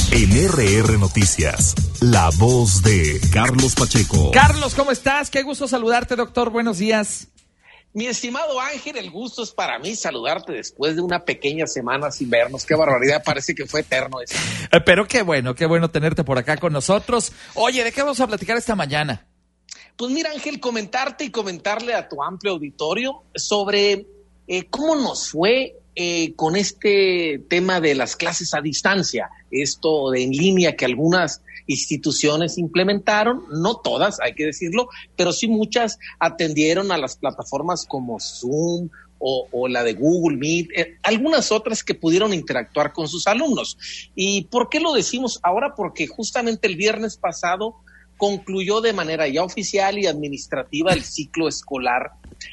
En RR Noticias, la voz de Carlos Pacheco. Carlos, ¿cómo estás? Qué gusto saludarte, doctor. Buenos días. Mi estimado Ángel, el gusto es para mí saludarte después de una pequeña semana sin vernos. Qué barbaridad, parece que fue eterno eso. Pero qué bueno tenerte por acá con nosotros. Oye, ¿de qué vamos a platicar esta mañana? Pues mira, Ángel, comentarte y comentarle a tu amplio auditorio sobre cómo nos fue con este tema de las clases a distancia, esto de en línea que algunas instituciones implementaron, no todas, hay que decirlo, pero sí muchas atendieron a las plataformas como Zoom o la de Google Meet, algunas otras que pudieron interactuar con sus alumnos. ¿Y por qué lo decimos ahora? Porque justamente el viernes pasado concluyó de manera ya oficial y administrativa el ciclo escolar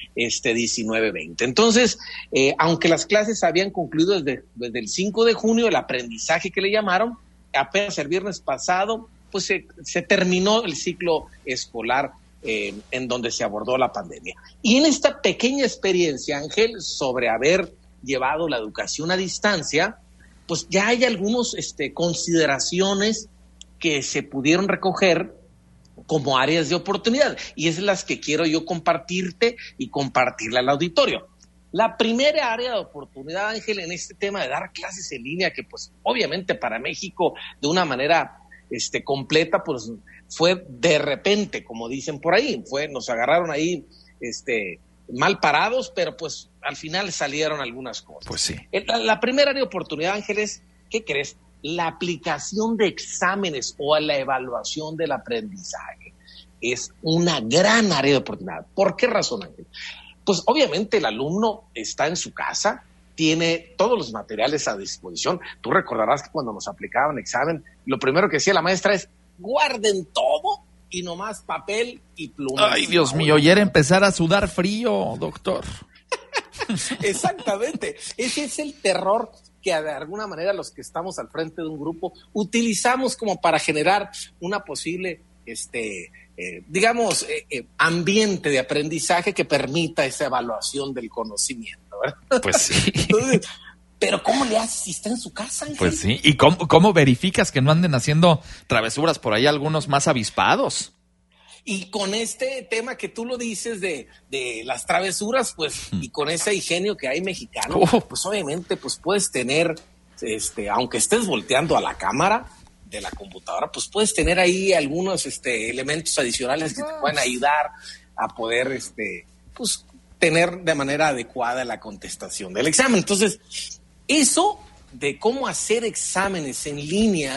19-20. Entonces, aunque las clases habían concluido desde el 5 de junio, el aprendizaje que le llamaron, apenas el viernes pasado, pues se terminó el ciclo escolar en donde se abordó la pandemia. Y en esta pequeña experiencia, Ángel, sobre haber llevado la educación a distancia, pues ya hay algunas consideraciones que se pudieron recoger como áreas de oportunidad, y es las que quiero yo compartirte y compartirle al auditorio. La primera área de oportunidad, Ángel, en este tema de dar clases en línea, que pues obviamente para México de una manera completa, pues fue de repente, como dicen por ahí, nos agarraron ahí mal parados, pero pues al final salieron algunas cosas. Pues sí. La primera área de oportunidad, Ángel, es, ¿qué crees? La aplicación de exámenes o a la evaluación del aprendizaje. Es una gran área de oportunidad. ¿Por qué razón, Ángel? Pues obviamente el alumno está en su casa, tiene todos los materiales a disposición. Tú recordarás que cuando nos aplicaban examen, lo primero que decía la maestra es, guarden todo y nomás papel y pluma. Ay, Dios mío, ya era empezar a sudar frío, doctor. Exactamente. Ese es el terror que de alguna manera los que estamos al frente de un grupo utilizamos como para generar una posible, ambiente de aprendizaje que permita esa evaluación del conocimiento, ¿verdad? Pues sí. Entonces, pero ¿cómo le haces si está en su casa, Ángel? Pues sí. ¿Y cómo verificas que no anden haciendo travesuras por ahí algunos más avispados? Y con este tema que tú lo dices de las travesuras, pues, y con ese ingenio que hay mexicano, pues obviamente, pues puedes tener, aunque estés volteando a la cámara de la computadora, pues puedes tener ahí algunos elementos adicionales que te pueden ayudar a poder, pues, tener de manera adecuada la contestación del examen. Entonces, eso de cómo hacer exámenes en línea,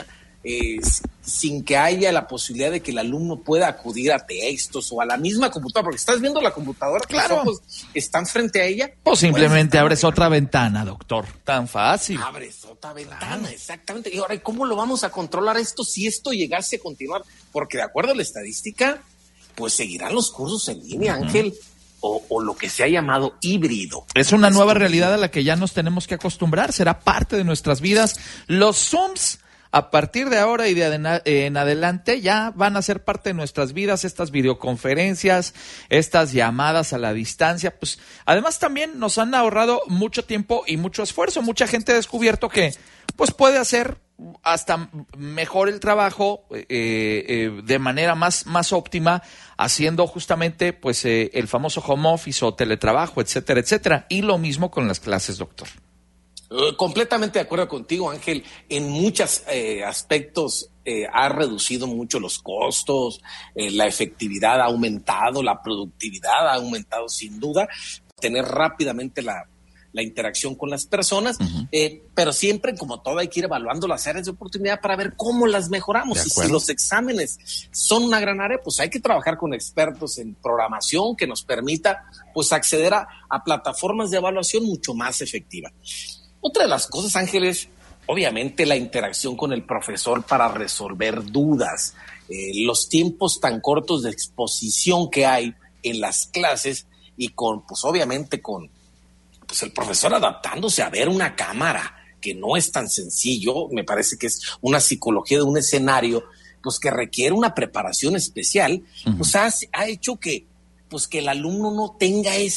sin que haya la posibilidad de que el alumno pueda acudir a textos o a la misma computadora, porque estás viendo la computadora, claro, los ojos están frente a ella. O simplemente abres otra ventana, doctor. Tan fácil. Abres otra ventana, exactamente. Y ahora, ¿cómo lo vamos a controlar esto si esto llegase a continuar? Porque de acuerdo a la estadística, pues seguirán los cursos en línea, Ángel, o lo que se ha llamado híbrido. Es una nueva realidad a la que ya nos tenemos que acostumbrar, será parte de nuestras vidas. Los Zooms, a partir de ahora y en adelante, ya van a ser parte de nuestras vidas, estas videoconferencias, estas llamadas a la distancia. Pues además también nos han ahorrado mucho tiempo y mucho esfuerzo. Mucha gente ha descubierto que pues puede hacer hasta mejor el trabajo de manera más óptima, haciendo justamente pues el famoso home office o teletrabajo, etcétera, etcétera. Y lo mismo con las clases, doctor. Completamente de acuerdo contigo, Ángel. En muchos aspectos ha reducido mucho los costos, la efectividad ha aumentado, la productividad ha aumentado sin duda, tener rápidamente la interacción con las personas, pero siempre, como todo, hay que ir evaluando las áreas de oportunidad para ver cómo las mejoramos. Y si los exámenes son una gran área, pues hay que trabajar con expertos en programación que nos permita pues acceder a plataformas de evaluación mucho más efectivas. Otra de las cosas, Ángeles, obviamente la interacción con el profesor para resolver dudas, los tiempos tan cortos de exposición que hay en las clases y obviamente con el profesor adaptándose a ver una cámara, que no es tan sencillo. Me parece que es una psicología de un escenario pues que requiere una preparación especial, pues ha hecho que el alumno no tenga esa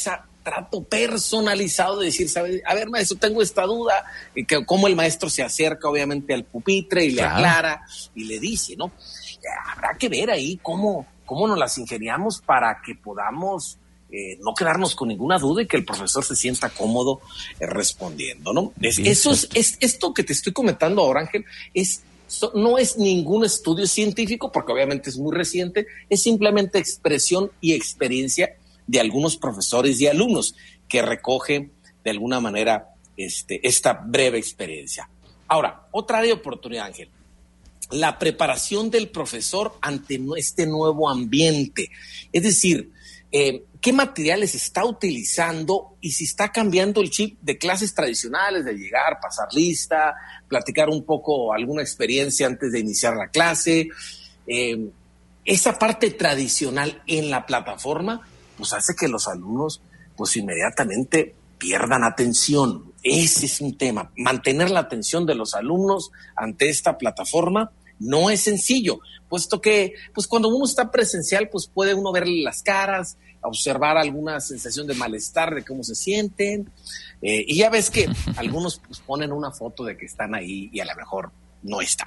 trato personalizado de decir, ¿sabes? A ver, maestro, tengo esta duda, que cómo el maestro se acerca obviamente al pupitre y le aclara y le dice, ¿no? Habrá que ver ahí cómo nos las ingeniamos para que podamos no quedarnos con ninguna duda y que el profesor se sienta cómodo respondiendo, ¿no? Esto que te estoy comentando ahora, Ángel, no es ningún estudio científico, porque obviamente es muy reciente, es simplemente expresión y experiencia de algunos profesores y alumnos que recoge de alguna manera esta breve experiencia. Ahora, otra de oportunidad, Ángel, la preparación del profesor ante este nuevo ambiente, es decir, qué materiales está utilizando y si está cambiando el chip de clases tradicionales, de llegar, pasar lista, platicar un poco alguna experiencia antes de iniciar la clase. Esa parte tradicional en la plataforma, pues hace que los alumnos pues inmediatamente pierdan atención. Ese es un tema. Mantener la atención de los alumnos ante esta plataforma no es sencillo, puesto que pues cuando uno está presencial, pues puede uno verle las caras, observar alguna sensación de malestar, de cómo se sienten, y ya ves que algunos pues ponen una foto de que están ahí y a lo mejor no están.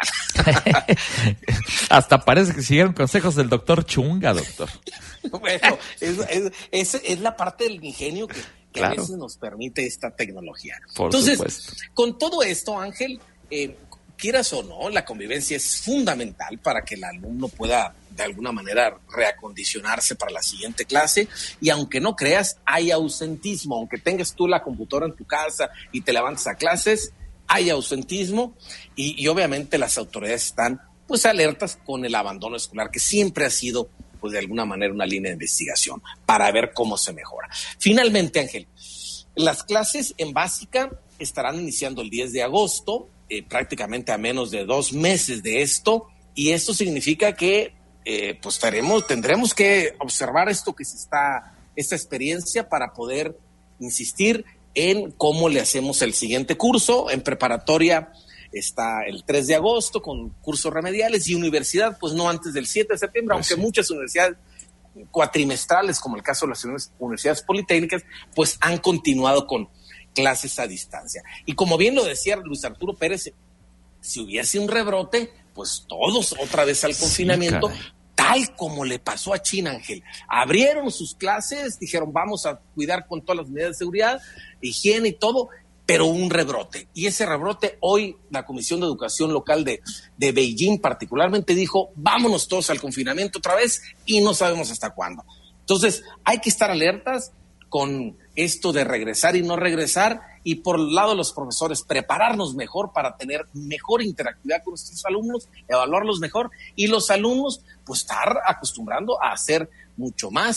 Hasta parece que siguieron consejos del doctor Chunga, doctor. Bueno, es la parte del ingenio que claro, a veces nos permite esta tecnología. Entonces, supuesto, con todo esto, Ángel, quieras o no, la convivencia es fundamental para que el alumno pueda de alguna manera reacondicionarse para la siguiente clase, y aunque no creas, hay ausentismo, aunque tengas tú la computadora en tu casa y te levantes a clases, hay ausentismo y obviamente las autoridades están pues alertas con el abandono escolar, que siempre ha sido pues de alguna manera una línea de investigación para ver cómo se mejora. Finalmente, Ángel, las clases en básica estarán iniciando el 10 de agosto, prácticamente a menos de 2 meses de esto, y esto significa que pues tendremos que observar esta experiencia para poder insistir en cómo le hacemos el siguiente curso. En preparatoria está el 3 de agosto con cursos remediales, y universidad pues no antes del 7 de septiembre, pues aunque muchas universidades cuatrimestrales, como el caso de las universidades politécnicas, pues han continuado con clases a distancia. Y como bien lo decía Luis Arturo Pérez, si hubiese un rebrote, pues todos otra vez al confinamiento, tal como le pasó a China, Ángel. Abrieron sus clases, dijeron vamos a cuidar con todas las medidas de seguridad, higiene y todo, pero un rebrote. Y ese rebrote, hoy la Comisión de Educación Local de Beijing particularmente dijo, vámonos todos al confinamiento otra vez y no sabemos hasta cuándo. Entonces, hay que estar alertas con esto de regresar y no regresar, y por el lado de los profesores, prepararnos mejor para tener mejor interactividad con nuestros alumnos, evaluarlos mejor, y los alumnos pues estar acostumbrando a ser mucho más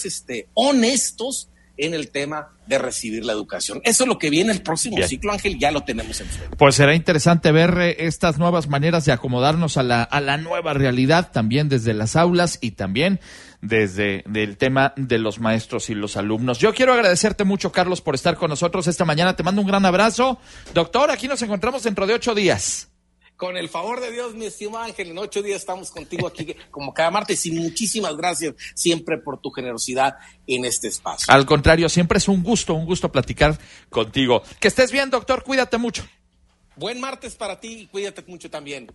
honestos en el tema de recibir la educación. Eso es lo que viene el próximo ciclo, Ángel, ya lo tenemos enfrente. Pues será interesante ver estas nuevas maneras de acomodarnos a la nueva realidad, también desde las aulas y también desde el tema de los maestros y los alumnos. Yo quiero agradecerte mucho, Carlos, por estar con nosotros esta mañana. Te mando un gran abrazo. Doctor, aquí nos encontramos dentro de 8 días. Con el favor de Dios, mi estimado Ángel, en 8 días estamos contigo aquí como cada martes, y muchísimas gracias siempre por tu generosidad en este espacio. Al contrario, siempre es un gusto platicar contigo. Que estés bien, doctor, cuídate mucho. Buen martes para ti y cuídate mucho también.